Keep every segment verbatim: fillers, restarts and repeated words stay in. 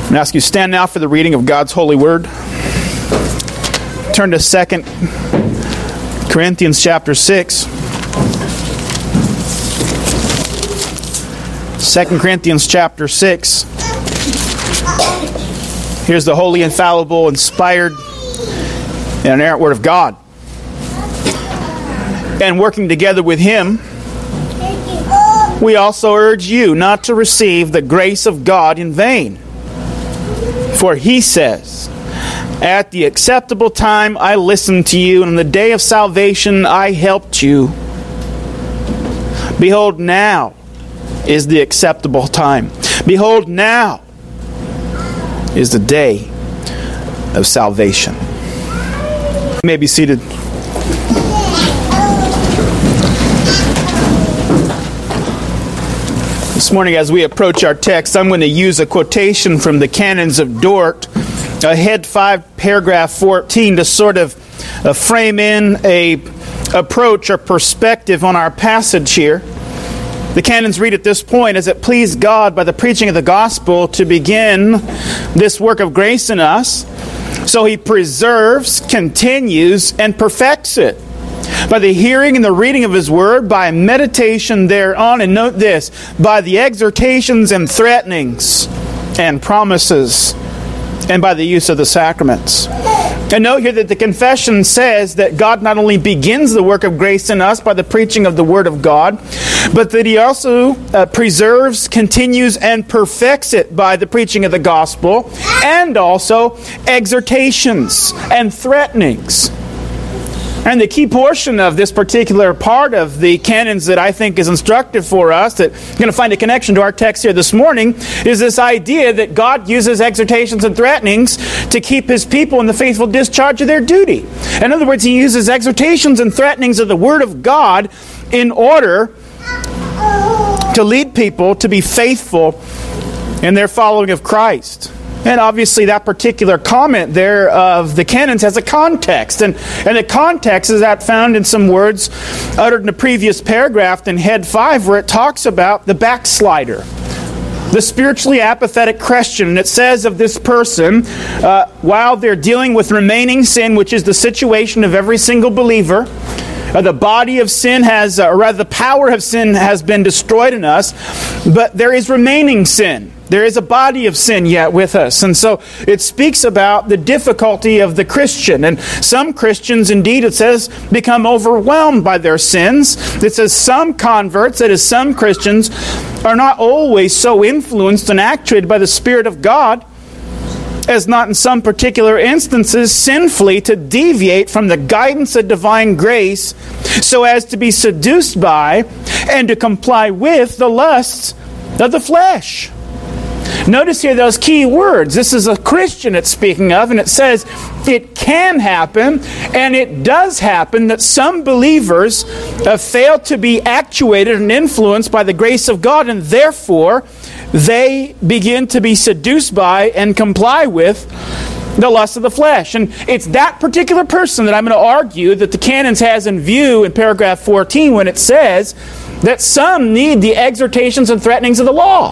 I'm going to ask you to stand now for the reading of God's holy word. Turn to Second Corinthians chapter six. Second Corinthians chapter six. Here's the holy, infallible, inspired, and inerrant word of God. And working together with Him, we also urge you not to receive the grace of God in vain. For He says, "At the acceptable time I listened to you, and on the day of salvation I helped you. Behold, now is the acceptable time. Behold, now is the day of salvation." You may be seated. This morning, as we approach our text, I'm going to use a quotation from the Canons of Dort, uh, head five, paragraph fourteen, to sort of uh, frame in a approach or perspective on our passage here. The canons read at this point, "As it pleased God by the preaching of the gospel to begin this work of grace in us, so He preserves, continues, and perfects it by the hearing and the reading of His word, by meditation thereon," and note this, "by the exhortations and threatenings and promises, and by the use of the sacraments." And note here that the confession says that God not only begins the work of grace in us by the preaching of the Word of God, but that He also uh, preserves, continues, and perfects it by the preaching of the gospel, and also exhortations and threatenings. And the key portion of this particular part of the canons that I think is instructive for us, that we're going to find a connection to our text here this morning, is this idea that God uses exhortations and threatenings to keep His people in the faithful discharge of their duty. In other words, He uses exhortations and threatenings of the Word of God in order to lead people to be faithful in their following of Christ. And obviously that particular comment there of the canons has a context. And, and the context is that found in some words uttered in the previous paragraph in head five, where it talks about the backslider, the spiritually apathetic Christian. And it says of this person, uh, while they're dealing with remaining sin, which is the situation of every single believer, Uh, the body of sin has, uh, or rather the power of sin has been destroyed in us, but there is remaining sin. There is a body of sin yet with us. And so it speaks about the difficulty of the Christian. And some Christians, indeed, it says, become overwhelmed by their sins. It says some converts, that is, some Christians, are not always so influenced and actuated by the Spirit of God as not in some particular instances sinfully to deviate from the guidance of divine grace so as to be seduced by and to comply with the lusts of the flesh. Notice here those key words. This is a Christian it's speaking of, and it says it can happen, and it does happen, that some believers uh, fail to be actuated and influenced by the grace of God, and therefore they begin to be seduced by and comply with the lust of the flesh. And it's that particular person that I'm going to argue that the canons has in view in paragraph fourteen when it says that some need the exhortations and threatenings of the law.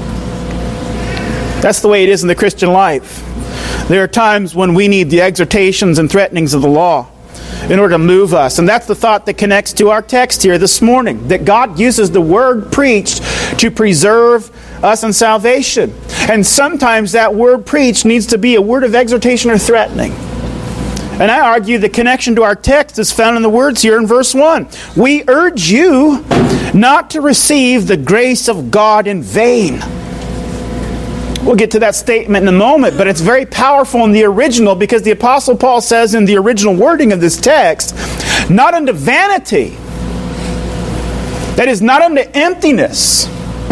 That's the way it is in the Christian life. There are times when we need the exhortations and threatenings of the law in order to move us. And that's the thought that connects to our text here this morning, that God uses the word preached to preserve us in salvation. And sometimes that word preached needs to be a word of exhortation or threatening. And I argue the connection to our text is found in the words here in verse one. "We urge you not to receive the grace of God in vain." We'll get to that statement in a moment, but it's very powerful in the original, because the Apostle Paul says in the original wording of this text, "not unto vanity," that is, not unto emptiness,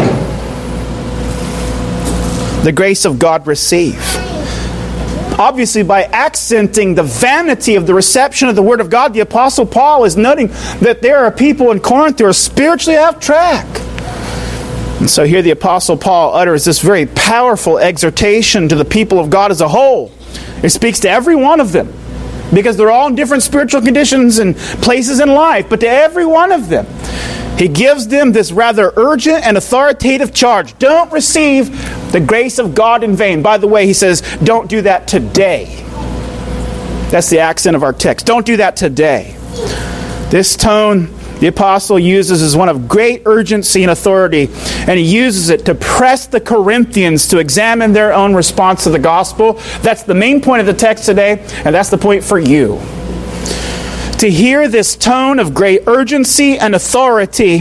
the grace of God receive. Obviously, by accenting the vanity of the reception of the Word of God, the Apostle Paul is noting that there are people in Corinth who are spiritually off track. And so here the Apostle Paul utters this very powerful exhortation to the people of God as a whole. It speaks to every one of them, because they're all in different spiritual conditions and places in life, but to every one of them. He gives them this rather urgent and authoritative charge. Don't receive the grace of God in vain. By the way, he says, don't do that today. That's the accent of our text. Don't do that today. This tone the apostle uses is one of great urgency and authority, and he uses it to press the Corinthians to examine their own response to the gospel. That's the main point of the text today, and that's the point for you. To hear this tone of great urgency and authority,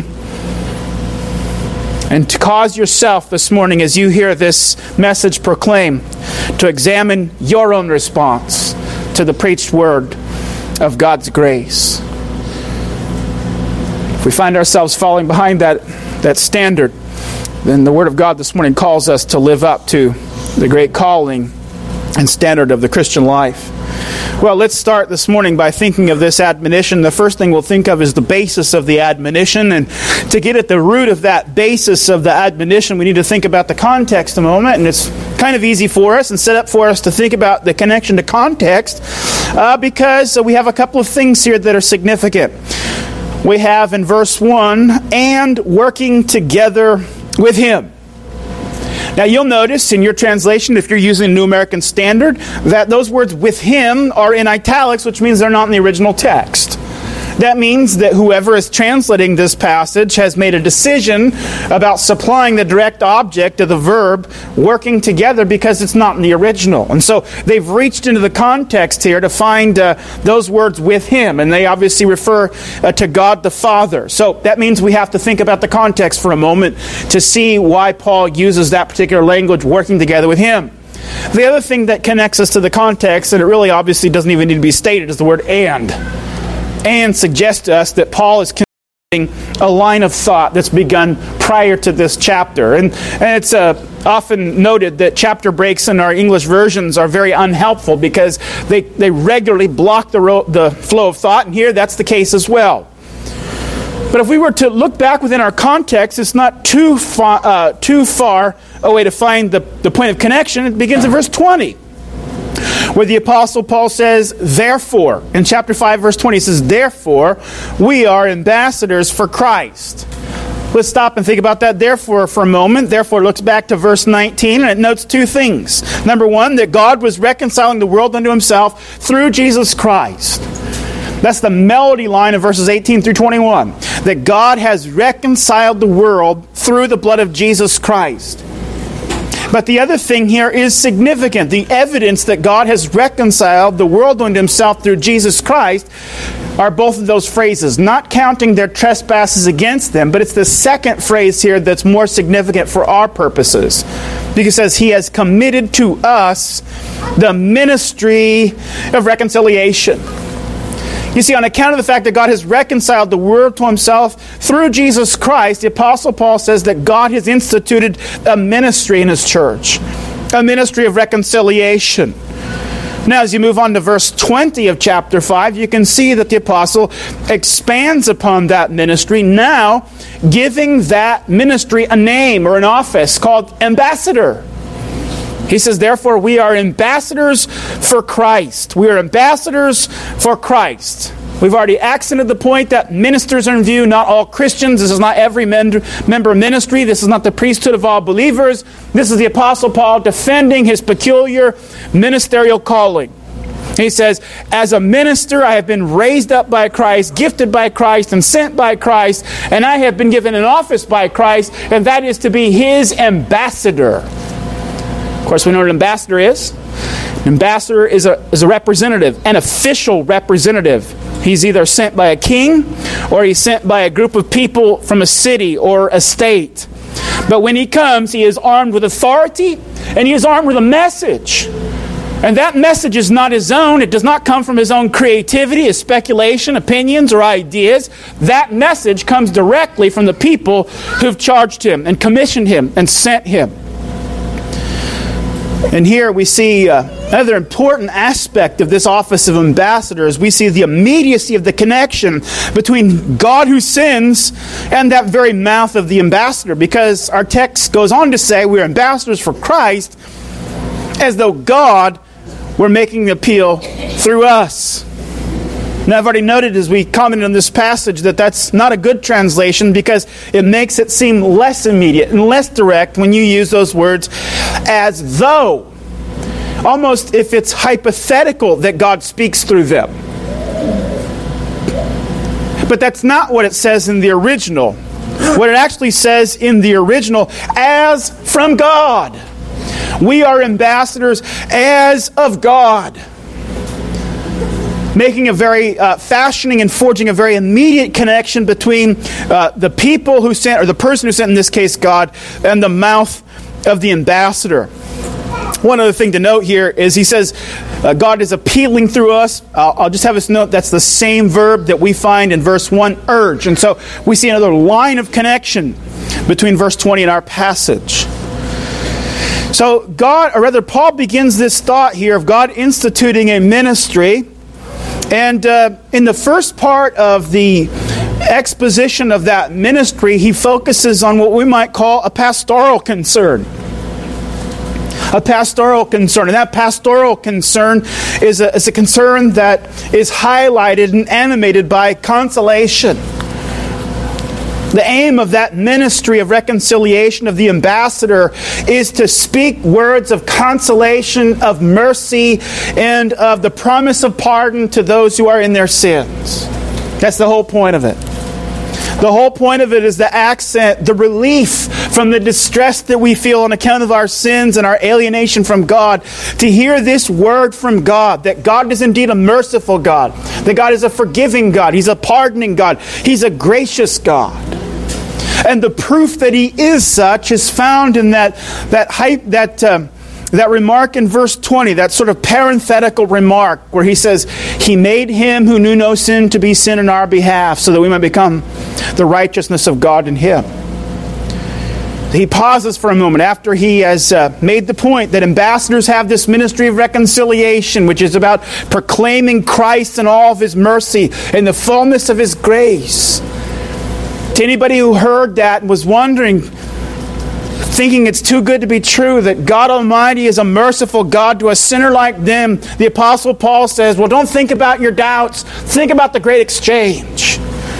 and to cause yourself this morning, as you hear this message proclaimed, to examine your own response to the preached word of God's grace. If we find ourselves falling behind that, that standard, then the Word of God this morning calls us to live up to the great calling and standard of the Christian life. Well, let's start this morning by thinking of this admonition. The first thing we'll think of is the basis of the admonition. And to get at the root of that basis of the admonition, we need to think about the context a moment. And it's kind of easy for us and set up for us to think about the connection to context uh, because we have a couple of things here that are significant. We have in verse one, and working together with Him. Now you'll notice in your translation, if you're using New American Standard, that those words with Him are in italics, which means they're not in the original text. That means that whoever is translating this passage has made a decision about supplying the direct object of the verb working together because it's not in the original. And so they've reached into the context here to find uh, those words with Him. And they obviously refer uh, to God the Father. So that means we have to think about the context for a moment to see why Paul uses that particular language, working together with Him. The other thing that connects us to the context, and it really obviously doesn't even need to be stated, is the word and. And suggests to us that Paul is continuing a line of thought that's begun prior to this chapter. And, and it's uh, often noted that chapter breaks in our English versions are very unhelpful because they, they regularly block the, ro- the flow of thought. And here that's the case as well. But if we were to look back within our context, it's not too far, uh, too far away to find the, the point of connection. It begins in verse twenty. Where the Apostle Paul says, therefore, in chapter five, verse twenty, he says, therefore, we are ambassadors for Christ. Let's stop and think about that therefore for a moment. Therefore looks back to verse nineteen, and it notes two things. Number one, that God was reconciling the world unto Himself through Jesus Christ. That's the melody line of verses eighteen through twenty-one. That God has reconciled the world through the blood of Jesus Christ. But the other thing here is significant. The evidence that God has reconciled the world unto Himself through Jesus Christ are both of those phrases, not counting their trespasses against them, but it's the second phrase here that's more significant for our purposes. Because it says He has committed to us the ministry of reconciliation. You see, on account of the fact that God has reconciled the world to Himself through Jesus Christ, the Apostle Paul says that God has instituted a ministry in His church, a ministry of reconciliation. Now, as you move on to verse twenty of chapter five, you can see that the Apostle expands upon that ministry, now giving that ministry a name or an office called ambassador. He says, therefore, we are ambassadors for Christ. We are ambassadors for Christ. We've already accented the point that ministers are in view, not all Christians. This is not every member of ministry. This is not the priesthood of all believers. This is the Apostle Paul defending his peculiar ministerial calling. He says, as a minister, I have been raised up by Christ, gifted by Christ, and sent by Christ, and I have been given an office by Christ, and that is to be His ambassador. Of course, we know what an ambassador is. An ambassador is a, is a representative, an official representative. He's either sent by a king or he's sent by a group of people from a city or a state. But when he comes, he is armed with authority and he is armed with a message. And that message is not his own. It does not come from his own creativity, his speculation, opinions, or ideas. That message comes directly from the people who've charged him and commissioned him and sent him. And here we see uh, another important aspect of this office of ambassadors. We see the immediacy of the connection between God who sends and that very mouth of the ambassador. Because our text goes on to say we are ambassadors for Christ as though God were making the appeal through us. Now, I've already noted as we commented on this passage that that's not a good translation because it makes it seem less immediate and less direct when you use those words as though, almost if it's hypothetical that God speaks through them. But that's not what it says in the original. What it actually says in the original, as from God. We are ambassadors as of God. Making a very, uh, fashioning and forging a very immediate connection between uh, the people who sent, or the person who sent, in this case God, and the mouth of the ambassador. One other thing to note here is he says uh, God is appealing through us. Uh, I'll just have us note that's the same verb that we find in verse one, urge. And so we see another line of connection between verse twenty and our passage. So God, or rather Paul begins this thought here of God instituting a ministry. And uh, in the first part of the exposition of that ministry, he focuses on what we might call a pastoral concern. A pastoral concern. And that pastoral concern is a, is a concern that is highlighted and animated by consolation. The aim of that ministry of reconciliation of the ambassador is to speak words of consolation, of mercy, and of the promise of pardon to those who are in their sins. That's the whole point of it. The whole point of it is the accent, the relief from the distress that we feel on account of our sins and our alienation from God. To hear this word from God, that God is indeed a merciful God, that God is a forgiving God, He's a pardoning God, He's a gracious God. And the proof that He is such is found in that that hype, that um, that remark in verse twenty, that sort of parenthetical remark where He says, He made Him who knew no sin to be sin in our behalf, so that we might become the righteousness of God in Him. He pauses for a moment after he has uh, made the point that ambassadors have this ministry of reconciliation, which is about proclaiming Christ and all of His mercy and the fullness of His grace. To anybody who heard that and was wondering, thinking it's too good to be true, that God Almighty is a merciful God to a sinner like them, the Apostle Paul says, well, don't think about your doubts. Think about the great exchange.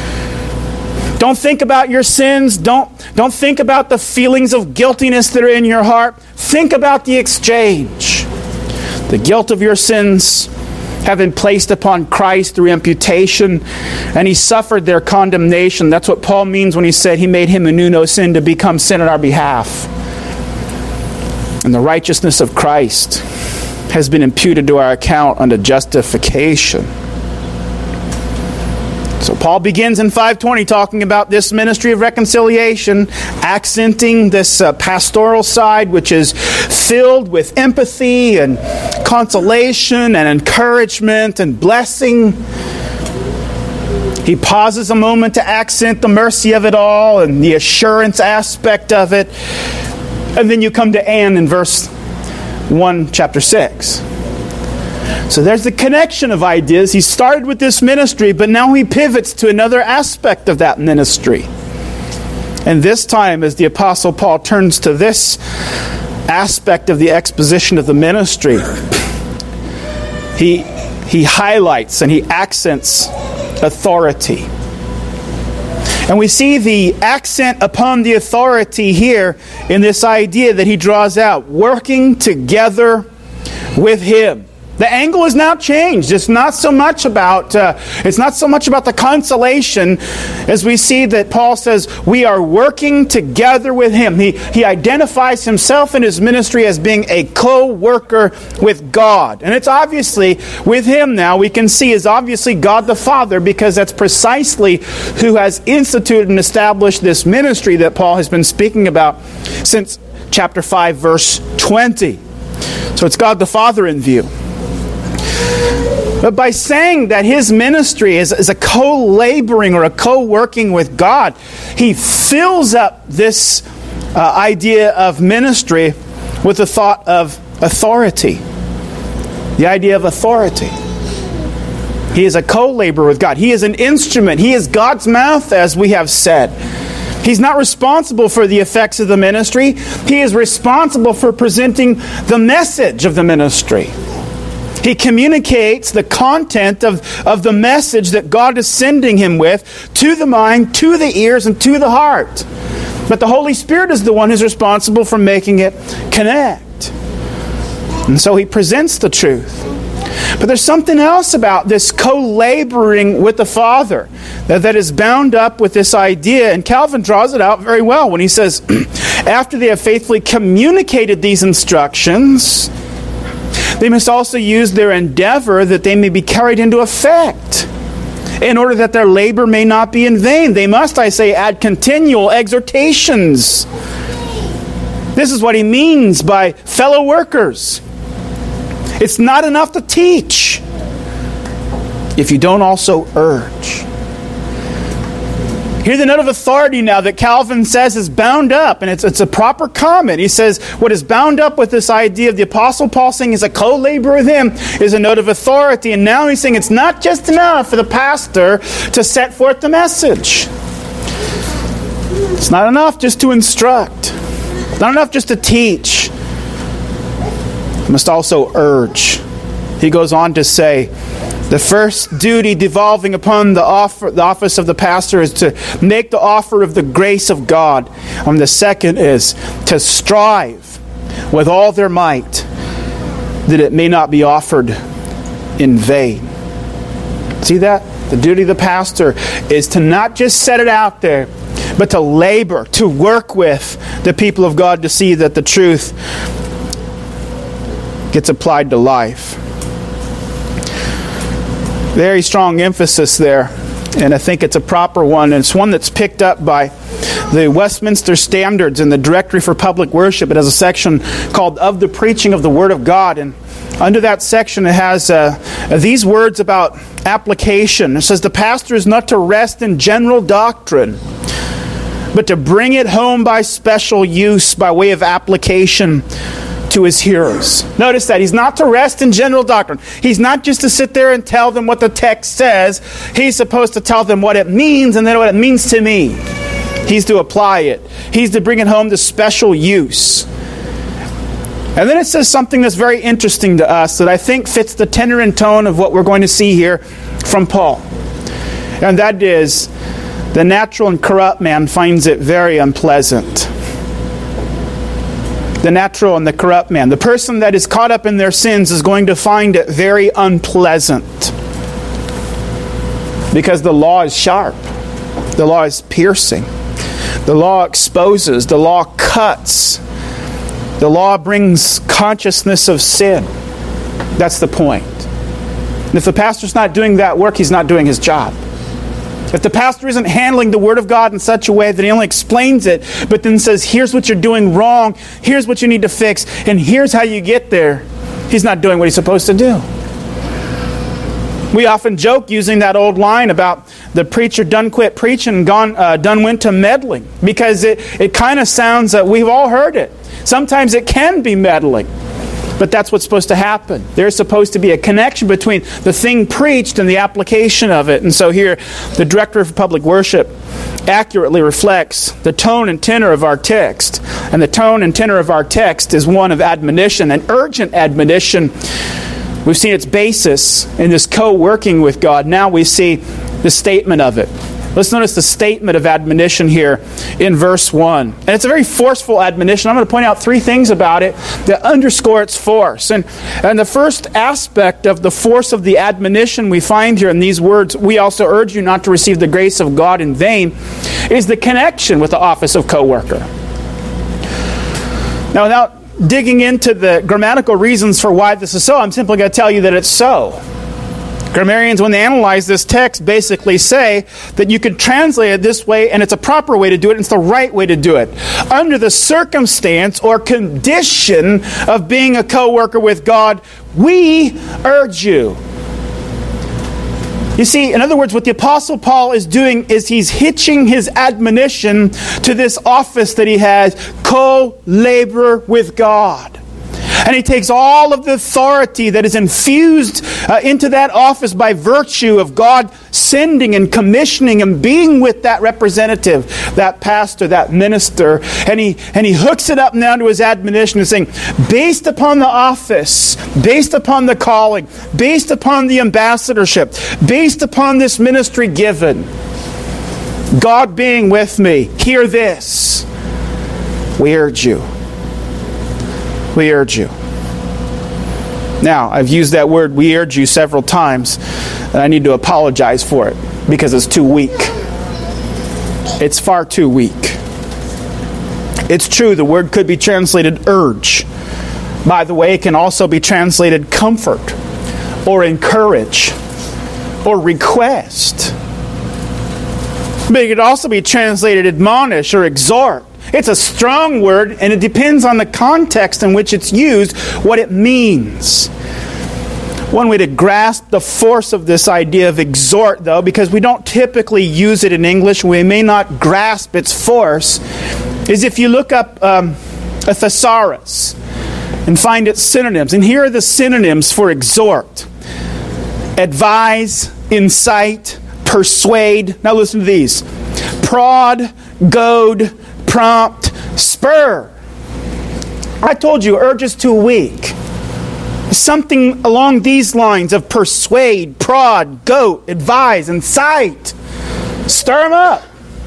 Don't think about your sins. Don't, don't think about the feelings of guiltiness that are in your heart. Think about the exchange. The guilt of your sins have been placed upon Christ through imputation, and He suffered their condemnation. That's what Paul means when he said He made Him who knew no sin to become sin on our behalf. And the righteousness of Christ has been imputed to our account unto justification. So Paul begins in five twenty talking about this ministry of reconciliation, accenting this uh, pastoral side, which is filled with empathy and consolation and encouragement and blessing. He pauses a moment to accent the mercy of it all and the assurance aspect of it. And then you come to and in verse one, chapter six. So there's the connection of ideas. He started with this ministry, but now he pivots to another aspect of that ministry. And this time, as the Apostle Paul turns to this aspect of the exposition of the ministry, he, he highlights and he accents authority. And we see the accent upon the authority here in this idea that he draws out, working together with Him. The angle is now changed. It's not so much about uh, it's not so much about the consolation as we see that Paul says we are working together with Him. He he identifies himself in his ministry as being a co-worker with God. And it's obviously with Him now we can see is obviously God the Father, because that's precisely who has instituted and established this ministry that Paul has been speaking about since chapter five, verse twenty. So it's God the Father in view. But by saying that His ministry is, is a co-laboring or a co-working with God, He fills up this uh, idea of ministry with the thought of authority. The idea of authority. He is a co-laborer with God. He is an instrument. He is God's mouth, as we have said. He's not responsible for the effects of the ministry. He is responsible for presenting the message of the ministry. He communicates the content of, of the message that God is sending him with to the mind, to the ears, and to the heart. But the Holy Spirit is the one who's responsible for making it connect. And so he presents the truth. But there's something else about this co-laboring with the Father that, that is bound up with this idea. And Calvin draws it out very well when he says, after they have faithfully communicated these instructions, they must also use their endeavor that they may be carried into effect, in order that their labor may not be in vain. They must, I say, add continual exhortations. This is what he means by fellow workers. It's not enough to teach if you don't also urge. Hear the note of authority now that Calvin says is bound up, and it's, it's a proper comment. He says what is bound up with this idea of the Apostle Paul saying is a co-laborer with him is a note of authority. And now he's saying it's not just enough for the pastor to set forth the message. It's not enough just to instruct. It's not enough just to teach. You must also urge. He goes on to say, the first duty devolving upon the, offer, the office of the pastor is to make the offer of the grace of God. And the second is to strive with all their might that it may not be offered in vain. See that? The duty of the pastor is to not just set it out there, but to labor, to work with the people of God to see that the truth gets applied to life. Very strong emphasis there, and I think it's a proper one, and it's one that's picked up by the Westminster Standards in the Directory for Public Worship. It has a section called Of the Preaching of the Word of God, and under that section it has uh, these words about application. It says, the pastor is not to rest in general doctrine, but to bring it home by special use, by way of application to his hearers. Notice that he's not to rest in general doctrine. He's not just to sit there and tell them what the text says. He's supposed to tell them what it means and then what it means to me. He's to apply it. He's to bring it home to special use. And then it says something that's very interesting to us that I think fits the tenor and tone of what we're going to see here from Paul. And that is, the natural and corrupt man finds it very unpleasant. The natural and the corrupt man. The person that is caught up in their sins is going to find it very unpleasant. Because the law is sharp. The law is piercing. The law exposes. The law cuts. The law brings consciousness of sin. That's the point. And if the pastor's not doing that work, he's not doing his job. If the pastor isn't handling the Word of God in such a way that he only explains it, but then says, here's what you're doing wrong, here's what you need to fix, and here's how you get there, he's not doing what he's supposed to do. We often joke using that old line about the preacher done quit preaching and gone, uh, done went to meddling, because it, it kind of sounds that we've all heard it. Sometimes it can be meddling. But that's what's supposed to happen. There's supposed to be a connection between the thing preached and the application of it. And so here, the Director of Public Worship accurately reflects the tone and tenor of our text. And the tone and tenor of our text is one of admonition, an urgent admonition. We've seen its basis in this co-working with God. Now we see the statement of it. Let's notice the statement of admonition here in verse one. And it's a very forceful admonition. I'm going to point out three things about it that underscore its force. And, and the first aspect of the force of the admonition we find here in these words, we also urge you not to receive the grace of God in vain, is the connection with the office of co-worker. Now, without digging into the grammatical reasons for why this is so, I'm simply going to tell you that it's so. Grammarians, when they analyze this text, basically say that you could translate it this way, and it's a proper way to do it, and it's the right way to do it. Under the circumstance or condition of being a co-worker with God, we urge you. You see, in other words, what the Apostle Paul is doing is he's hitching his admonition to this office that he has, co-laborer with God. And he takes all of the authority that is infused uh, into that office by virtue of God sending and commissioning and being with that representative, that pastor, that minister, and he and he hooks it up now to his admonition and saying, based upon the office, based upon the calling, based upon the ambassadorship, based upon this ministry given, God being with me, hear this. We urge you. We urge you. Now, I've used that word, we urge you, several times, and I need to apologize for it because it's too weak. It's far too weak. It's true, the word could be translated urge. By the way, it can also be translated comfort or encourage or request. But it could also be translated admonish or exhort. It's a strong word, and it depends on the context in which it's used, what it means. One way to grasp the force of this idea of exhort, though, because we don't typically use it in English, we may not grasp its force, is if you look up um, a thesaurus and find its synonyms. And here are the synonyms for exhort. Advise, incite, persuade. Now listen to these. Prod, goad, prompt, spur. I told you, urge is too weak. Something along these lines of persuade, prod, goad, advise, incite. Stir them up.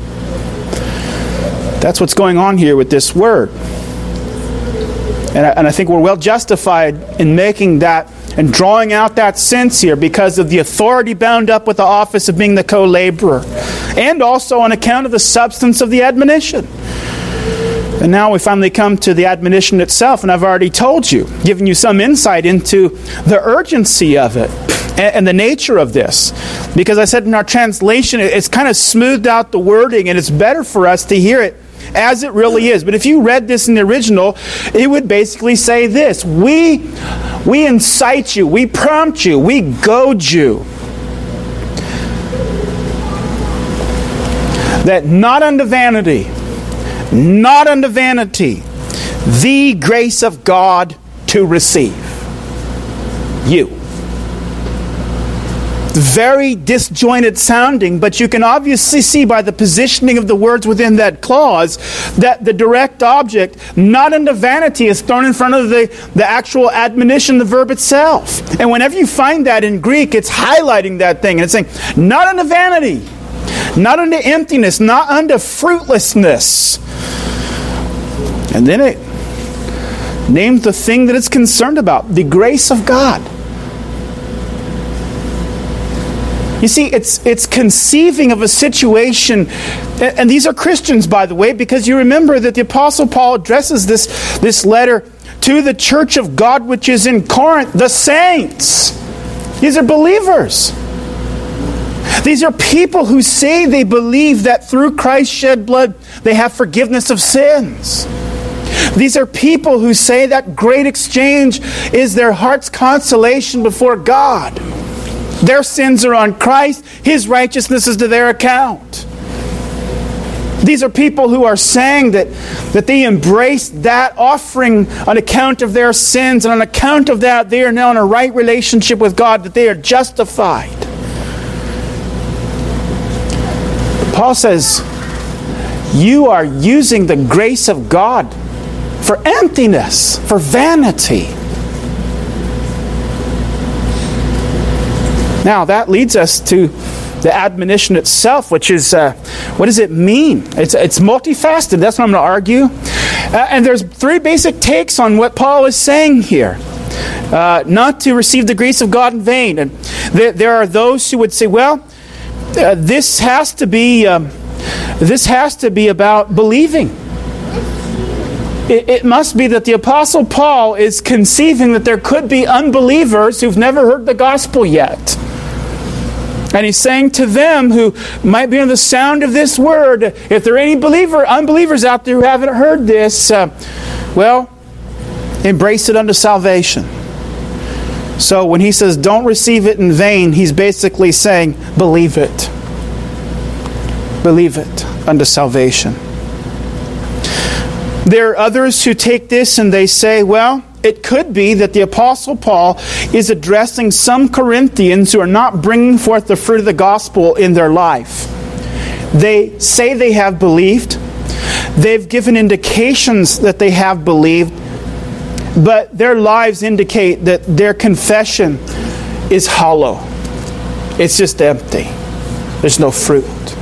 That's what's going on here with this word. And I, and I think we're well justified in making that and drawing out that sense here because of the authority bound up with the office of being the co-laborer, and also on account of the substance of the admonition. And now we finally come to the admonition itself, and I've already told you, given you some insight into the urgency of it and, and the nature of this. Because I said in our translation, it's kind of smoothed out the wording, and it's better for us to hear it as it really is. But if you read this in the original, it would basically say this: We, we incite you, we prompt you, we goad you, that not unto vanity, not unto vanity, the grace of God to receive. You. Very disjointed sounding, but you can obviously see by the positioning of the words within that clause that the direct object, not unto vanity, is thrown in front of the, the actual admonition, the verb itself. And whenever you find that in Greek, it's highlighting that thing. And it's saying, not unto vanity, not unto emptiness, not unto fruitlessness. And then it names the thing that it's concerned about, the grace of God. You see, it's it's conceiving of a situation, and these are Christians, by the way, because you remember that the Apostle Paul addresses this, this letter to the church of God which is in Corinth, the saints. These are believers. These are people who say they believe that through Christ's shed blood they have forgiveness of sins. These are people who say that great exchange is their heart's consolation before God. Their sins are on Christ. His righteousness is to their account. These are people who are saying that, that they embrace that offering on account of their sins, and on account of that they are now in a right relationship with God, that they are justified. Paul says, you are using the grace of God for emptiness, for vanity. Now, that leads us to the admonition itself, which is, uh, what does it mean? It's, it's multifaceted. That's what I'm going to argue. Uh, and there's three basic takes on what Paul is saying here. Uh, not to receive the grace of God in vain. And there, there are those who would say, well, uh, this has to be, um, this has to be about believing. It, it must be that the Apostle Paul is conceiving that there could be unbelievers who've never heard the gospel yet. And he's saying to them who might be on the sound of this word, if there are any believer, unbelievers out there who haven't heard this, uh, well, embrace it unto salvation. So when he says don't receive it in vain, he's basically saying believe it. Believe it unto salvation. There are others who take this and they say, well, it could be that the Apostle Paul is addressing some Corinthians who are not bringing forth the fruit of the gospel in their life. They say they have believed. They've given indications that they have believed, but their lives indicate that their confession is hollow. It's just empty. There's no fruit.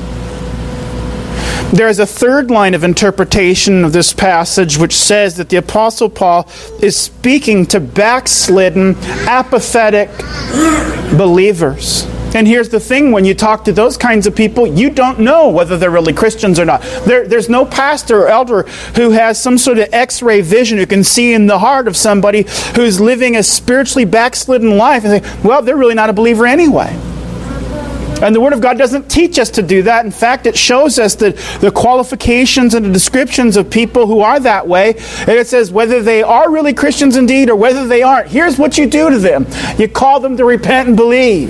There is a third line of interpretation of this passage which says that the Apostle Paul is speaking to backslidden, apathetic believers. And here's the thing, when you talk to those kinds of people, you don't know whether they're really Christians or not. There, there's no pastor or elder who has some sort of x-ray vision who can see in the heart of somebody who's living a spiritually backslidden life and say, well, they're really not a believer anyway. And the Word of God doesn't teach us to do that. In fact, it shows us that the qualifications and the descriptions of people who are that way. And it says whether they are really Christians indeed or whether they aren't. Here's what you do to them. You call them to repent and believe.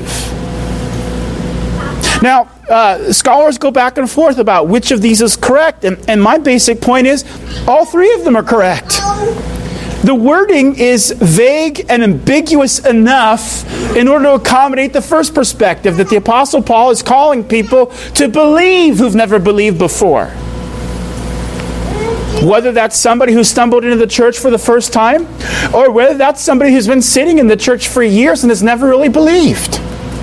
Now, uh, scholars go back and forth about which of these is correct. And, and my basic point is all three of them are correct. The wording is vague and ambiguous enough in order to accommodate the first perspective, that the Apostle Paul is calling people to believe who've never believed before. Whether that's somebody who stumbled into the church for the first time, or whether that's somebody who's been sitting in the church for years and has never really believed.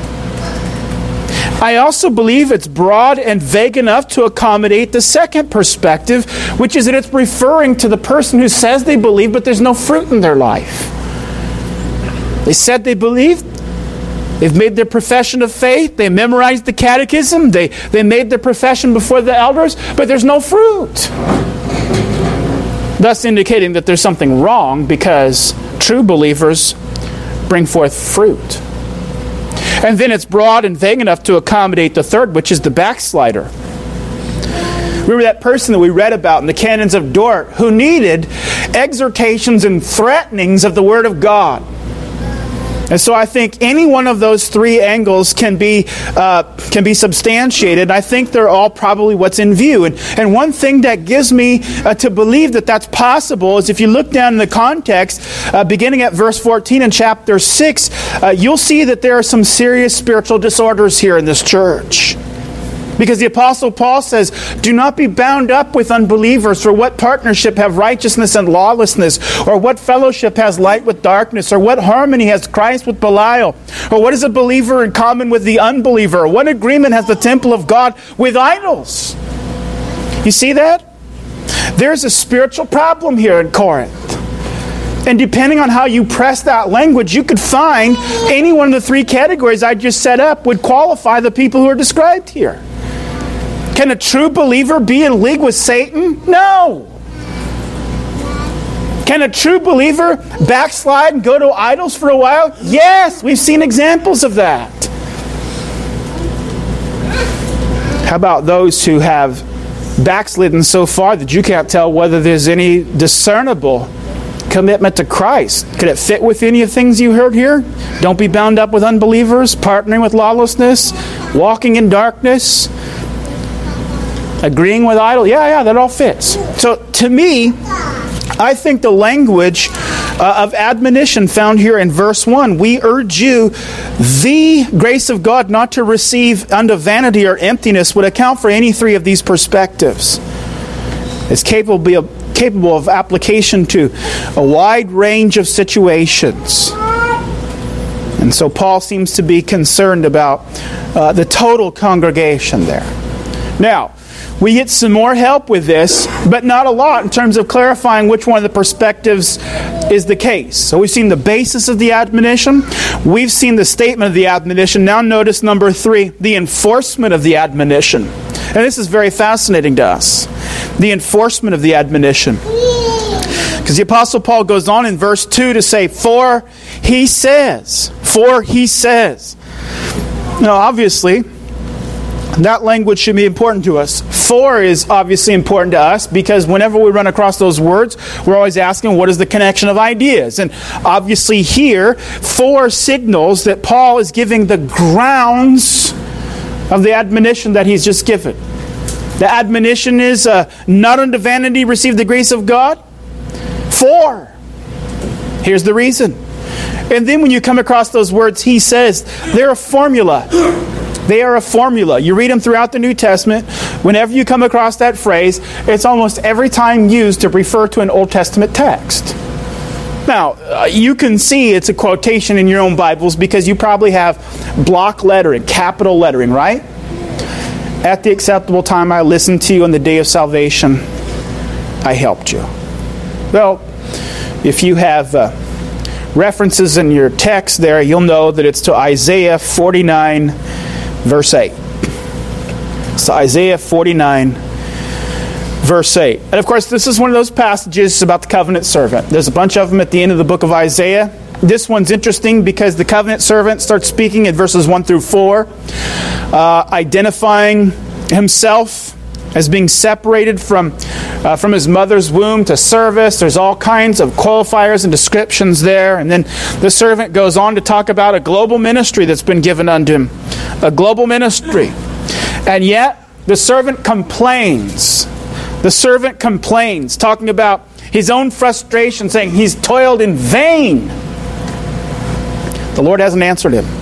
I also believe it's broad and vague enough to accommodate the second perspective, which is that it's referring to the person who says they believe, but there's no fruit in their life. They said they believed. They've made their profession of faith. They memorized the catechism. They, they made their profession before the elders, but there's no fruit. Thus indicating that there's something wrong, because true believers bring forth fruit. And then it's broad and vague enough to accommodate the third, which is the backslider. Remember that person that we read about in the Canons of Dort who needed exhortations and threatenings of the Word of God. And so I think any one of those three angles can be uh, can be substantiated. I think they're all probably what's in view. And, and one thing that gives me uh, to believe that that's possible is if you look down in the context, uh, beginning at verse fourteen in chapter six, uh, you'll see that there are some serious spiritual disorders here in this church. Because the Apostle Paul says, do not be bound up with unbelievers, for what partnership have righteousness and lawlessness? Or what fellowship has light with darkness? Or what harmony has Christ with Belial? Or what is a believer in common with the unbeliever? Or what agreement has the temple of God with idols? You see that? There's a spiritual problem here in Corinth. And depending on how you press that language, you could find any one of the three categories I just set up would qualify the people who are described here. Can a true believer be in league with Satan? No. Can a true believer backslide and go to idols for a while? Yes, we've seen examples of that. How about those who have backslidden so far that you can't tell whether there's any discernible commitment to Christ? Could it fit with any of the things you heard here? Don't be bound up with unbelievers, partnering with lawlessness, walking in darkness, agreeing with idol. Yeah, yeah, that all fits. So to me, I think the language uh, of admonition found here in verse one, we urge you, the grace of God not to receive unto vanity or emptiness, would account for any three of these perspectives. It's capable of, capable of application to a wide range of situations. And so Paul seems to be concerned about uh, the total congregation there. Now, we get some more help with this, but not a lot in terms of clarifying which one of the perspectives is the case. So we've seen the basis of the admonition. We've seen the statement of the admonition. Now notice number three, the enforcement of the admonition. And this is very fascinating to us. The enforcement of the admonition. Because the Apostle Paul goes on in verse two to say, for he says, for he says. Now obviously, that language should be important to us. For is obviously important to us because whenever we run across those words, we're always asking, what is the connection of ideas? And obviously here, for signals that Paul is giving the grounds of the admonition that he's just given. The admonition is, uh, not unto vanity receive the grace of God. For. Here's the reason. And then when you come across those words, he says, they're a formula. They are a formula. You read them throughout the New Testament. Whenever you come across that phrase, it's almost every time used to refer to an Old Testament text. Now, uh, you can see it's a quotation in your own Bibles because you probably have block lettering, capital lettering, right? At the acceptable time I listened to you on the day of salvation, I helped you. Well, if you have uh, references in your text there, you'll know that it's to Isaiah forty-nine, verse eight. It's to Isaiah forty-nine, verse eight. And of course, this is one of those passages about the covenant servant. There's a bunch of them at the end of the book of Isaiah. This one's interesting because the covenant servant starts speaking in verses one through four, uh, identifying himself as being separated from, uh, from his mother's womb to service. There's all kinds of qualifiers and descriptions there. And then the servant goes on to talk about a global ministry that's been given unto him. A global ministry. And yet, the servant complains. The servant complains, talking about his own frustration, saying he's toiled in vain. The Lord hasn't answered him.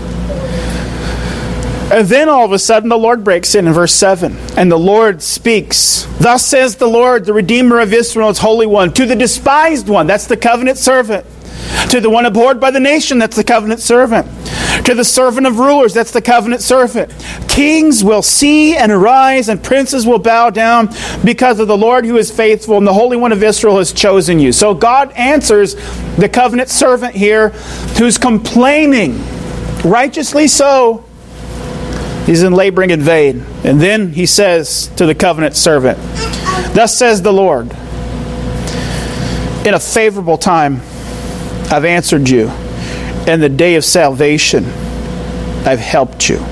And then all of a sudden the Lord breaks in in verse seven. And the Lord speaks. Thus says the Lord, the Redeemer of Israel, His Holy One, to the despised one, that's the covenant servant. To the one abhorred by the nation, that's the covenant servant. To the servant of rulers, that's the covenant servant. Kings will see and arise, and princes will bow down, because of the Lord who is faithful, and the Holy One of Israel has chosen you. So God answers the covenant servant here, who's complaining, righteously so. He's in laboring in vain. And then he says to the covenant servant, thus says the Lord, in a favorable time I've answered you. In the day of salvation I've helped you.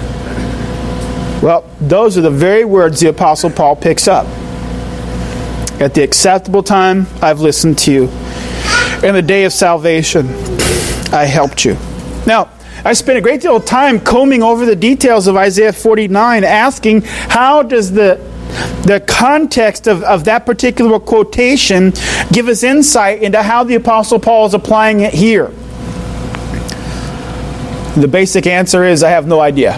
Well, those are the very words the Apostle Paul picks up. At the acceptable time I've listened to you. In the day of salvation I helped you. Now, I spent a great deal of time combing over the details of Isaiah forty-nine, asking how does the, the context of, of that particular quotation give us insight into how the Apostle Paul is applying it here. The basic answer is I have no idea.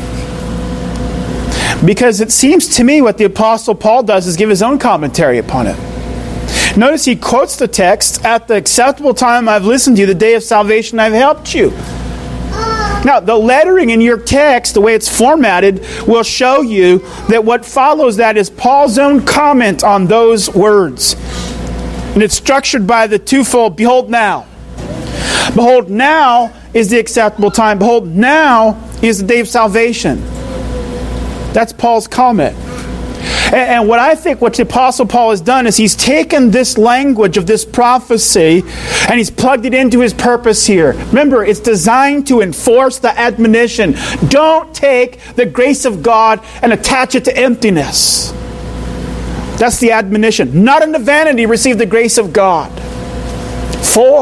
Because it seems to me what the Apostle Paul does is give his own commentary upon it. Notice he quotes the text, at the acceptable time I've listened to you, the day of salvation I've helped you. Now, the lettering in your text, the way it's formatted, will show you that what follows that is Paul's own comment on those words. And it's structured by the twofold, behold now. Behold now is the acceptable time. Behold now is the day of salvation. That's Paul's comment. And, and what I think what the Apostle Paul has done is he's taken this language of this prophecy and he's plugged it into his purpose here. Remember, it's designed to enforce the admonition. Don't take the grace of God and attach it to emptiness. That's the admonition. Not unto vanity receive the grace of God. For.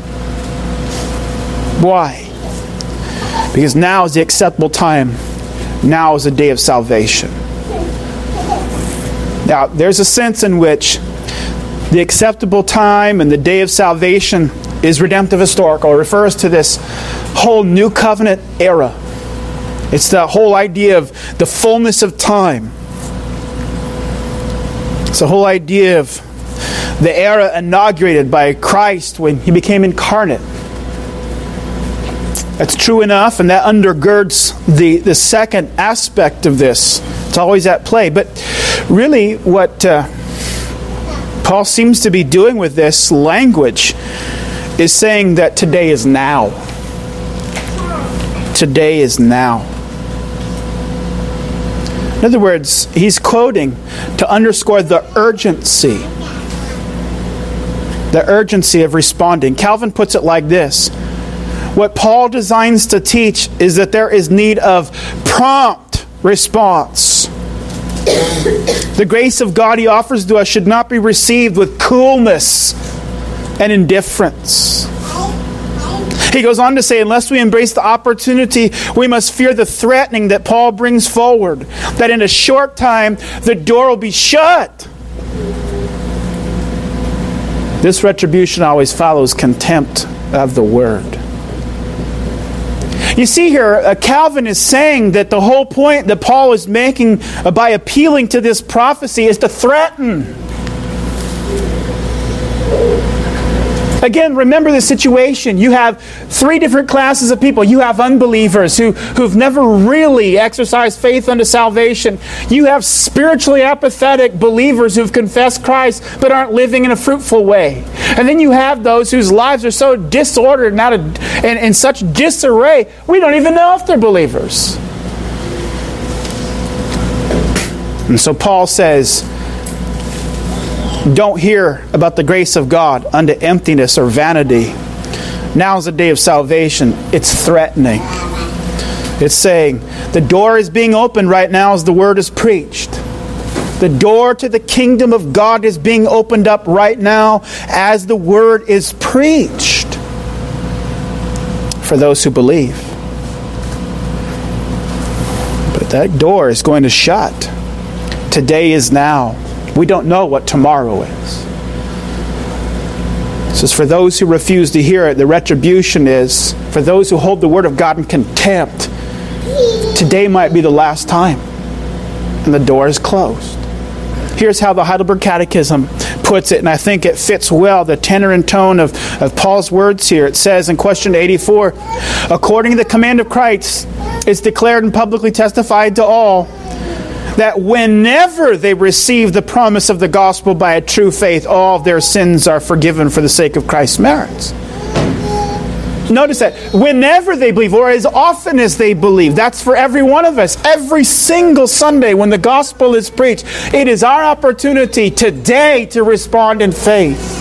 Why? Because now is the acceptable time. Now is the day of salvation. Now, there's a sense in which the acceptable time and the day of salvation is redemptive historical. It refers to this whole new covenant era. It's the whole idea of the fullness of time. It's the whole idea of the era inaugurated by Christ when He became incarnate. That's true enough, and that undergirds the, the second aspect of this. It's always at play. But really what uh, Paul seems to be doing with this language is saying that today is now. Today is now. In other words, he's quoting to underscore the urgency. The urgency of responding. Calvin puts it like this. What Paul designs to teach is that there is need of prompt response. The grace of God He offers to us should not be received with coolness and indifference. He goes on to say, unless we embrace the opportunity, we must fear the threatening that Paul brings forward, that in a short time the door will be shut. This retribution always follows contempt of the word. You see here, uh, Calvin is saying that the whole point that Paul is making uh, by appealing to this prophecy is to threaten. Again, remember the situation. You have three different classes of people. You have unbelievers who, who've never really exercised faith unto salvation. You have spiritually apathetic believers who've confessed Christ but aren't living in a fruitful way. And then you have those whose lives are so disordered and, out of, and in such disarray, we don't even know if they're believers. And so Paul says, don't hear about the grace of God unto emptiness or vanity. Now is the day of salvation. It's threatening. It's saying the door is being opened right now as the word is preached. The door to the kingdom of God is being opened up right now as the word is preached for those who believe. But that door is going to shut. Today is now. We don't know what tomorrow is. It says, for those who refuse to hear it, the retribution is for those who hold the word of God in contempt. Today might be the last time. And the door is closed. Here's how the Heidelberg Catechism puts it, and I think it fits well the tenor and tone of, of Paul's words here. It says in question eighty-four, according to the command of Christ, it's declared and publicly testified to all that whenever they receive the promise of the gospel by a true faith, all of their sins are forgiven for the sake of Christ's merits. Notice that. Whenever they believe, or as often as they believe. That's for every one of us. Every single Sunday when the gospel is preached, it is our opportunity today to respond in faith.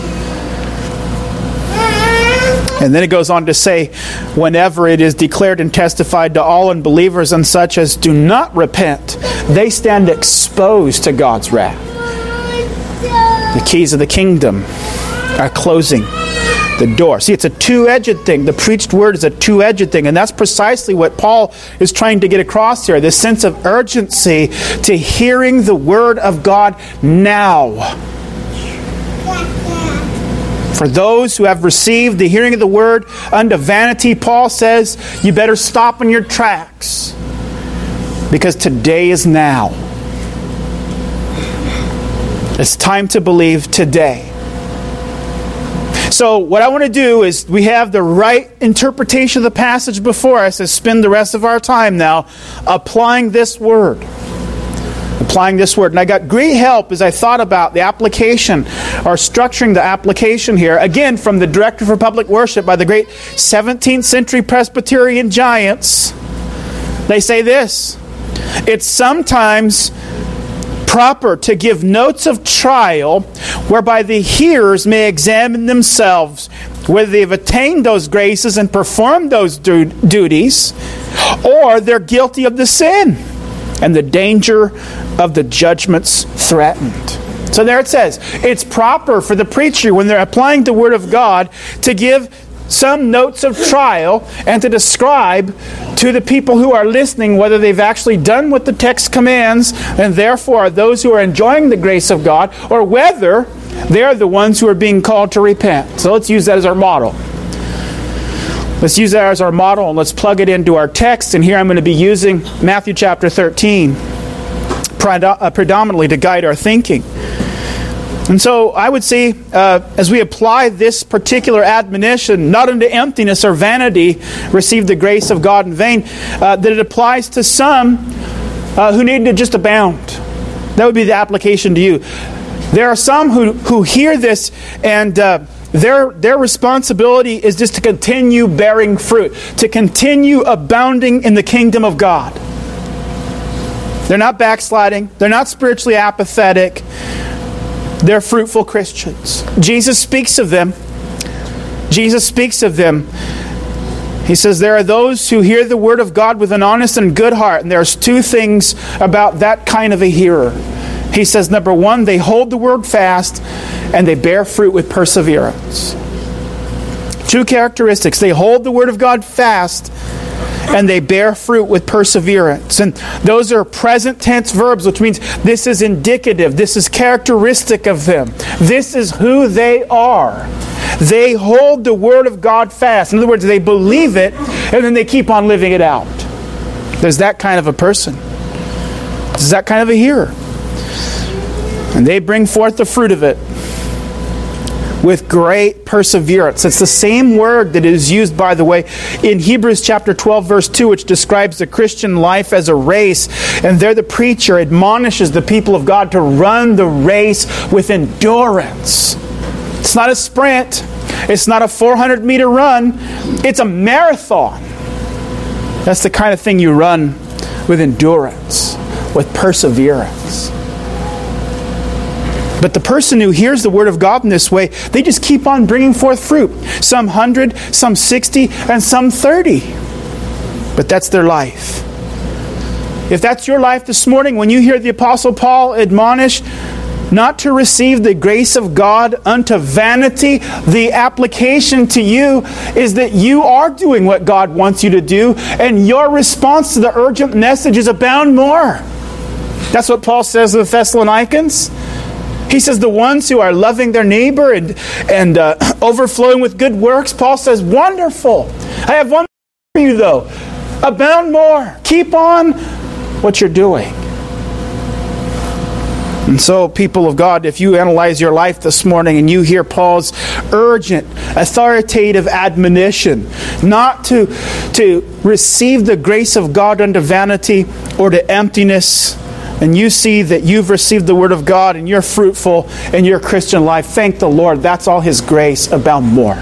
And then it goes on to say, whenever it is declared and testified to all unbelievers and such as do not repent, they stand exposed to God's wrath. The keys of the kingdom are closing the door. See, it's a two-edged thing. The preached word is a two-edged thing. And that's precisely what Paul is trying to get across here. This sense of urgency to hearing the word of God now. For those who have received the hearing of the word unto vanity, Paul says, you better stop in your tracks. Because today is now. It's time to believe today. So what I want to do is, we have the right interpretation of the passage before us, is spend the rest of our time now applying this word. Applying this word. And I got great help as I thought about the application, or structuring the application here. Again, from the Director for Public Worship by the great seventeenth century Presbyterian giants. They say this: it's sometimes proper to give notes of trial whereby the hearers may examine themselves whether they've attained those graces and performed those du- duties, or they're guilty of the sin and the danger of the judgments threatened. So there it says, it's proper for the preacher, when they're applying the Word of God, to give some notes of trial and to describe to the people who are listening whether they've actually done what the text commands, and therefore are those who are enjoying the grace of God, or whether they're the ones who are being called to repent. So let's use that as our model. Let's use that as our model, and let's plug it into our text. And here I'm going to be using Matthew chapter thirteen predominantly to guide our thinking. And so I would say, uh, as we apply this particular admonition, not unto emptiness or vanity, receive the grace of God in vain, uh, that it applies to some uh, who need to just abound. That would be the application to you. There are some who, who hear this, and uh, their, their responsibility is just to continue bearing fruit, to continue abounding in the kingdom of God. They're not backsliding. They're not spiritually apathetic. They're fruitful Christians. Jesus speaks of them. Jesus speaks of them. He says, there are those who hear the word of God with an honest and good heart. And there's two things about that kind of a hearer. He says, number one, they hold the word fast and they bear fruit with perseverance. Two characteristics. They hold the word of God fast and they bear fruit with perseverance. And those are present tense verbs, which means this is indicative. This is characteristic of them. This is who they are. They hold the Word of God fast. In other words, they believe it, and then they keep on living it out. There's that kind of a person. There's that kind of a hearer. And they bring forth the fruit of it with great perseverance. It's the same word that is used, by the way, in Hebrews chapter twelve, verse two, which describes the Christian life as a race. And there the preacher admonishes the people of God to run the race with endurance. It's not a sprint. It's not a four hundred meter run. It's a marathon. That's the kind of thing you run with endurance, with perseverance. But the person who hears the Word of God in this way, they just keep on bringing forth fruit. Some hundred, some sixty, and some thirty. But that's their life. If that's your life this morning, when you hear the Apostle Paul admonish not to receive the grace of God unto vanity, the application to you is that you are doing what God wants you to do, and your response to the urgent message is abound more. That's what Paul says to the Thessalonians. He says the ones who are loving their neighbor and, and uh, overflowing with good works, Paul says, wonderful. I have one for you though. Abound more. Keep on what you're doing. And so, people of God, if you analyze your life this morning and you hear Paul's urgent, authoritative admonition not to, to receive the grace of God unto vanity or to emptiness, and you see that you've received the Word of God and you're fruitful in your Christian life, thank the Lord. That's all His grace, abound more.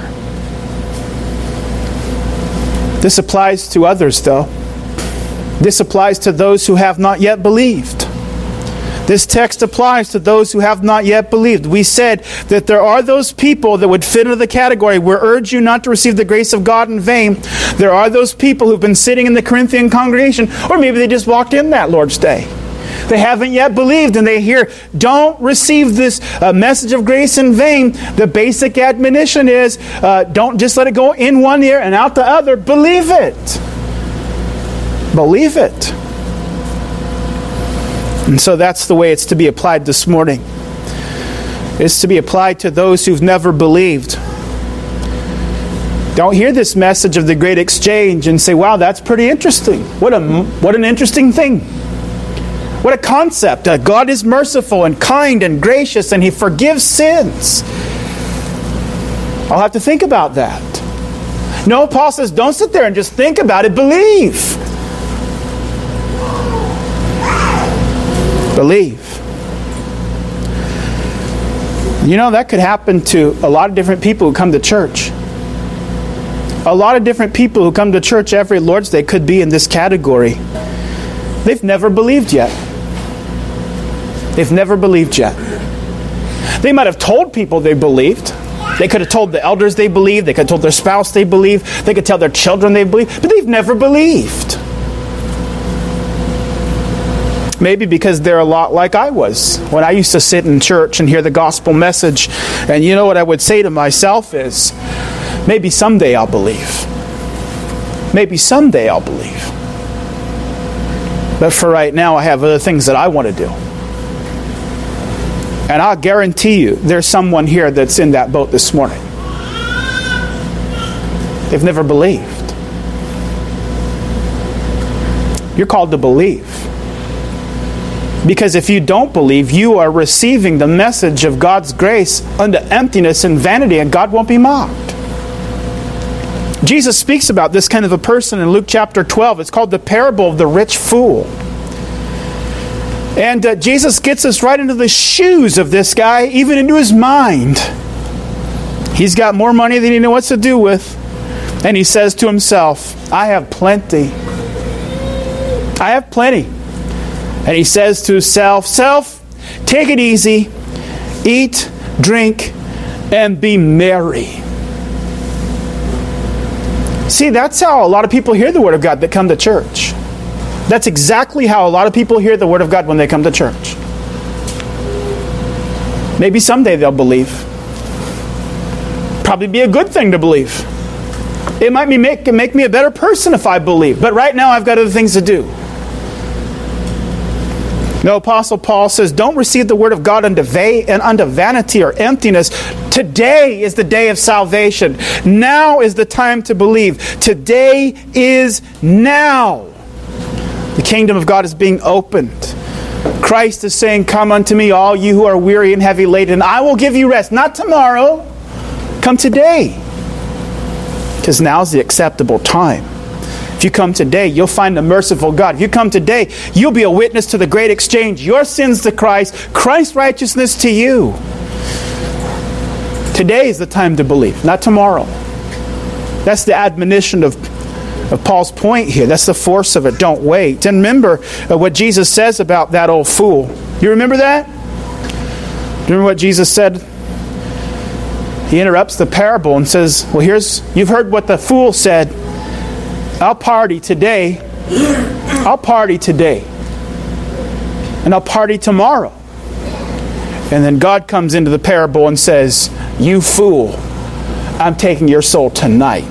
This applies to others, though. This applies to those who have not yet believed. This text applies to those who have not yet believed. We said that there are those people that would fit into the category. We urge you not to receive the grace of God in vain. There are those people who've been sitting in the Corinthian congregation, or maybe they just walked in that Lord's Day. They haven't yet believed, and they hear, don't receive this uh, message of grace in vain. The basic admonition is, uh, don't just let it go in one ear and out the other. Believe it. Believe it. And so that's the way it's to be applied this morning. It's to be applied to those who've never believed. Don't hear this message of the great exchange and say, wow, that's pretty interesting. What a, what an interesting thing. What a concept. Uh, God is merciful and kind and gracious, and He forgives sins. I'll have to think about that. No, Paul says, don't sit there and just think about it. Believe. Believe. You know, that could happen to a lot of different people who come to church. A lot of different people who come to church every Lord's Day could be in this category. They've never believed yet. They've never believed yet. They might have told people they believed. They could have told the elders they believed. They could have told their spouse they believed. They could tell their children they believed. But they've never believed. Maybe because they're a lot like I was when I used to sit in church and hear the gospel message. And you know what I would say to myself is, maybe someday I'll believe. Maybe someday I'll believe. But for right now, I have other things that I want to do. And I'll guarantee you, there's someone here that's in that boat this morning. They've never believed. You're called to believe. Because if you don't believe, you are receiving the message of God's grace unto emptiness and vanity, and God won't be mocked. Jesus speaks about this kind of a person in Luke chapter twelve. It's called the parable of the rich fool. And uh, Jesus gets us right into the shoes of this guy, even into his mind. He's got more money than he knows what to do with. And he says to himself, I have plenty. I have plenty. And he says to himself, Self, take it easy, eat, drink, and be merry. See, that's how a lot of people hear the Word of God that come to church. That's exactly how a lot of people hear the Word of God when they come to church. Maybe someday they'll believe. Probably be a good thing to believe. It might be make, make me a better person if I believe. But right now I've got other things to do. No, Apostle Paul says, don't receive the word of God unto, va- and unto vanity or emptiness. Today is the day of salvation. Now is the time to believe. Today is now. The kingdom of God is being opened. Christ is saying, come unto me, all you who are weary and heavy laden, and I will give you rest. Not tomorrow. Come today. Because now's the acceptable time. If you come today, you'll find the merciful God. If you come today, you'll be a witness to the great exchange. Your sins to Christ, Christ's righteousness to you. Today is the time to believe, not tomorrow. That's the admonition of, of Paul's point here. That's the force of it. Don't wait. And remember uh, what Jesus says about that old fool. You remember that? Remember what Jesus said? He interrupts the parable and says, well, here's, you've heard what the fool said. I'll party today. I'll party today. And I'll party tomorrow. And then God comes into the parable and says, you fool, I'm taking your soul tonight.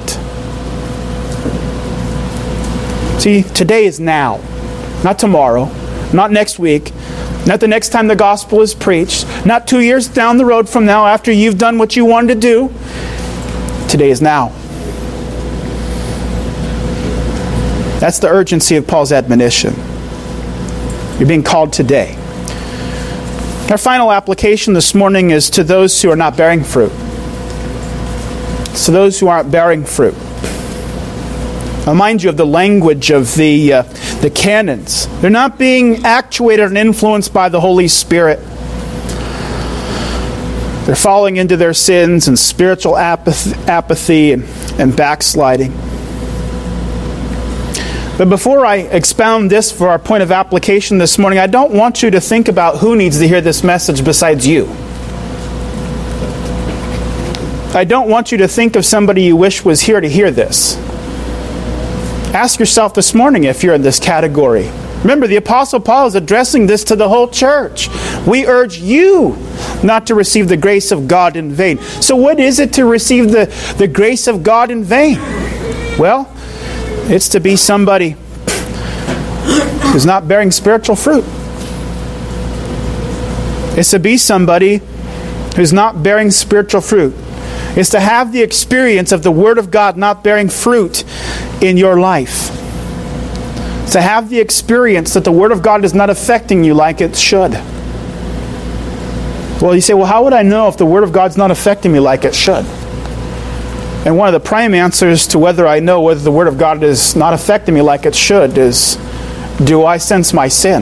See, today is now. Not tomorrow. Not next week. Not the next time the gospel is preached. Not two years down the road from now after you've done what you wanted to do. Today is now. That's the urgency of Paul's admonition. You're being called today. Our final application this morning is to those who are not bearing fruit. It's to those who aren't bearing fruit. I'll remind you of the language of the, uh, the canons. They're not being actuated and influenced by the Holy Spirit. They're falling into their sins and spiritual apathy, apathy and, and backsliding. But before I expound this for our point of application this morning, I don't want you to think about who needs to hear this message besides you. I don't want you to think of somebody you wish was here to hear this. Ask yourself this morning if you're in this category. Remember, the Apostle Paul is addressing this to the whole church. We urge you not to receive the grace of God in vain. So what is it to receive the, the grace of God in vain? Well, it's to be somebody who's not bearing spiritual fruit. It's to be somebody who's not bearing spiritual fruit. It's to have the experience of the Word of God not bearing fruit in your life. It's to have the experience that the Word of God is not affecting you like it should. Well, you say, well, how would I know if the Word of God's not affecting me like it should? And one of the prime answers to whether I know whether the Word of God is not affecting me like it should is, do I sense my sin?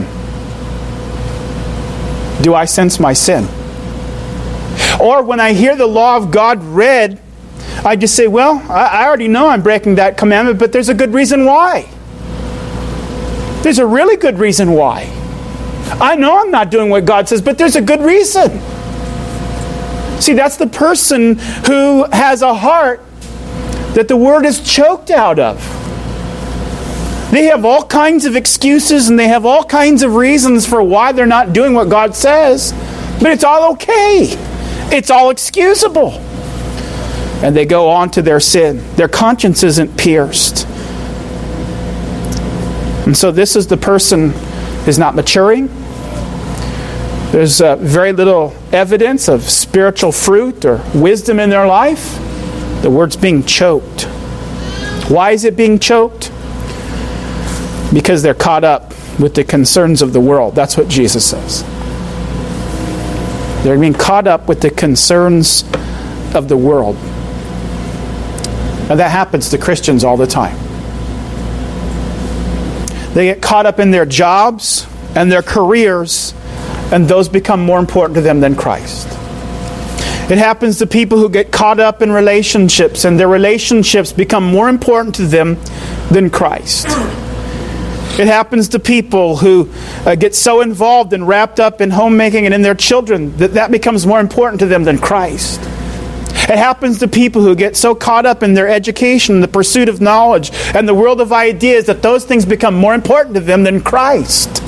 Do I sense my sin? Or when I hear the law of God read, I just say, well, I already know I'm breaking that commandment, but there's a good reason why. There's a really good reason why. I know I'm not doing what God says, but there's a good reason. See, that's the person who has a heart that the Word is choked out of. They have all kinds of excuses and they have all kinds of reasons for why they're not doing what God says. But it's all okay. It's all excusable. And they go on to their sin. Their conscience isn't pierced. And so this is the person who's not maturing. There's uh, very little evidence of spiritual fruit or wisdom in their life. The Word's being choked. Why is it being choked? Because they're caught up with the concerns of the world. That's what Jesus says. They're being caught up with the concerns of the world. And that happens to Christians all the time. They get caught up in their jobs and their careers, and those become more important to them than Christ. It happens to people who get caught up in relationships, and their relationships become more important to them than Christ. It happens to people who uh, get so involved and wrapped up in homemaking and in their children that that becomes more important to them than Christ. It happens to people who get so caught up in their education, the pursuit of knowledge, and the world of ideas that those things become more important to them than Christ.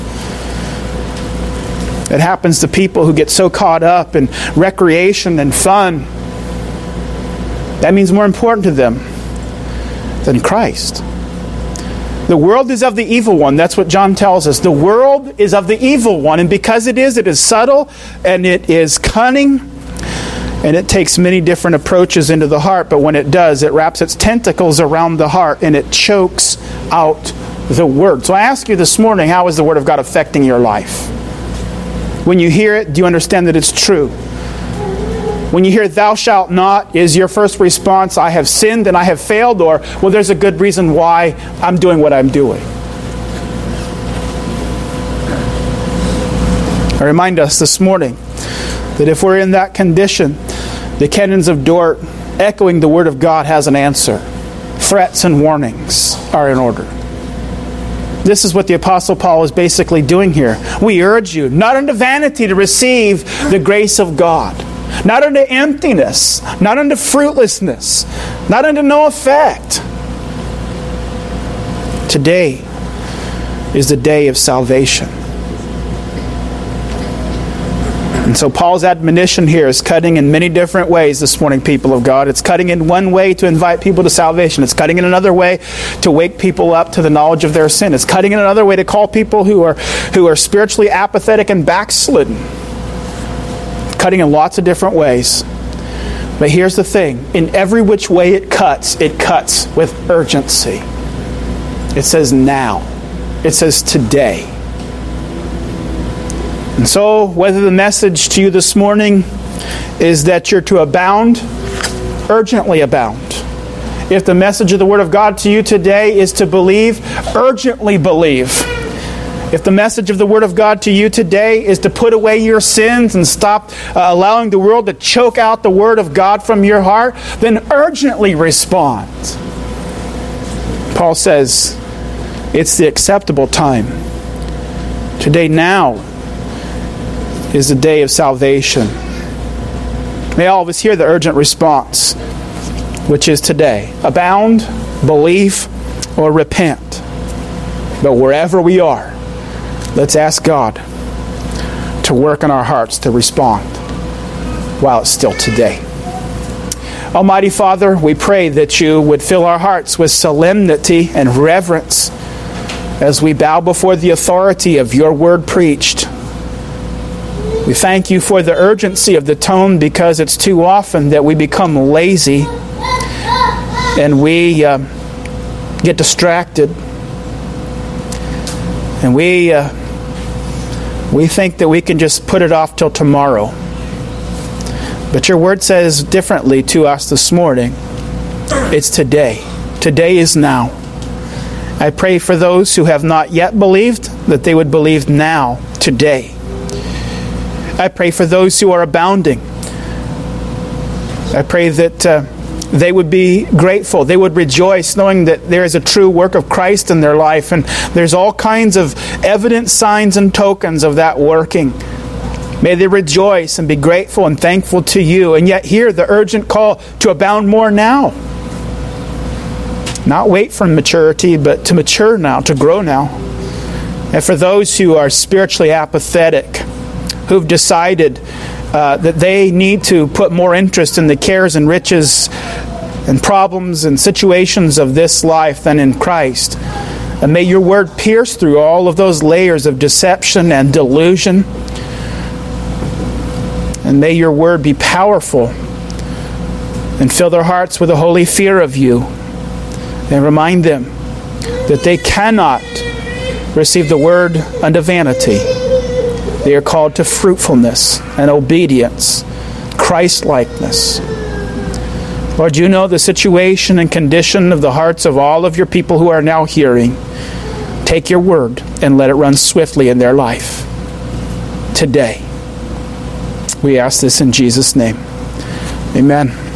It happens to people who get so caught up in recreation and fun. That means more important to them than Christ. The world is of the evil one. That's what John tells us. The world is of the evil one. And because it is, it is subtle and it is cunning. And it takes many different approaches into the heart. But when it does, it wraps its tentacles around the heart and it chokes out the Word. So I ask you this morning, how is the Word of God affecting your life? When you hear it, do you understand that it's true? When you hear "thou shalt not," is your first response, "I have sinned and I have failed," or, "well, there's a good reason why I'm doing what I'm doing"? I remind us this morning that if we're in that condition, the cannons of Dort, echoing the Word of God, has an answer. Threats and warnings are in order. This is what the Apostle Paul is basically doing here. We urge you, not unto vanity, to receive the grace of God. Not unto emptiness, not unto fruitlessness, not unto no effect. Today is the day of salvation. And so Paul's admonition here is cutting in many different ways this morning, people of God. It's cutting in one way to invite people to salvation. It's cutting in another way to wake people up to the knowledge of their sin. It's cutting in another way to call people who are, who are spiritually apathetic and backslidden. Cutting in lots of different ways. But here's the thing. In every which way it cuts, it cuts with urgency. It says now. It says today. And so, whether the message to you this morning is that you're to abound, urgently abound. If the message of the Word of God to you today is to believe, urgently believe. If the message of the Word of God to you today is to put away your sins and stop uh, allowing the world to choke out the Word of God from your heart, then urgently respond. Paul says, it's the acceptable time. Today, now, is the day of salvation. May all of us hear the urgent response, which is today. Abound, believe, or repent. But wherever we are, let's ask God to work in our hearts to respond while it's still today. Almighty Father, we pray that you would fill our hearts with solemnity and reverence as we bow before the authority of your word preached. We thank you for the urgency of the tone, because it's too often that we become lazy and we uh, get distracted. And we uh, we think that we can just put it off till tomorrow. But your word says differently to us this morning. It's today. Today is now. I pray for those who have not yet believed, that they would believe now, today. I pray for those who are abounding. I pray that uh, they would be grateful. They would rejoice knowing that there is a true work of Christ in their life. And there's all kinds of evident signs and tokens of that working. May they rejoice and be grateful and thankful to you. And yet hear the urgent call to abound more now. Not wait for maturity, but to mature now, to grow now. And for those who are spiritually apathetic, who've decided uh, that they need to put more interest in the cares and riches and problems and situations of this life than in Christ. And may your word pierce through all of those layers of deception and delusion. And may your word be powerful and fill their hearts with a holy fear of you. And remind them that they cannot receive the word unto vanity. They are called to fruitfulness and obedience, Christ-likeness. Lord, you know the situation and condition of the hearts of all of your people who are now hearing. Take your word and let it run swiftly in their life. Today. We ask this in Jesus' name. Amen.